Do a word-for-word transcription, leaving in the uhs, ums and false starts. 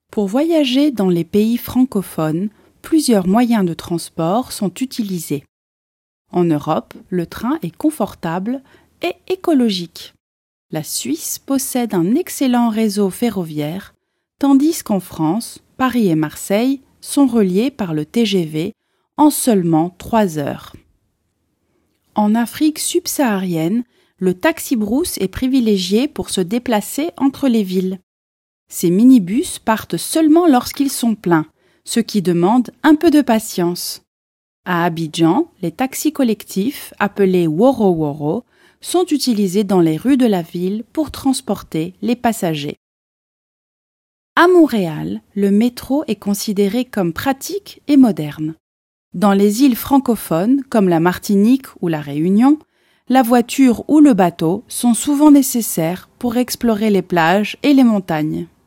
Pour voyager dans les pays francophones, plusieurs moyens de transport sont utilisés. En Europe, le train est confortable et écologique. La Suisse possède un excellent réseau ferroviaire, tandis qu'en France, Paris et Marseille sont reliés par le T G V en seulement trois heures. En Afrique subsaharienne, le taxi-brousse est privilégié pour se déplacer entre les villes. Ces minibus partent seulement lorsqu'ils sont pleins, ce qui demande un peu de patience. À Abidjan, les taxis collectifs, appelés woro-woro, sont utilisés dans les rues de la ville pour transporter les passagers. À Montréal, le métro est considéré comme pratique et moderne. Dans les îles francophones, comme la Martinique ou la Réunion, la voiture ou le bateau sont souvent nécessaires pour explorer les plages et les montagnes.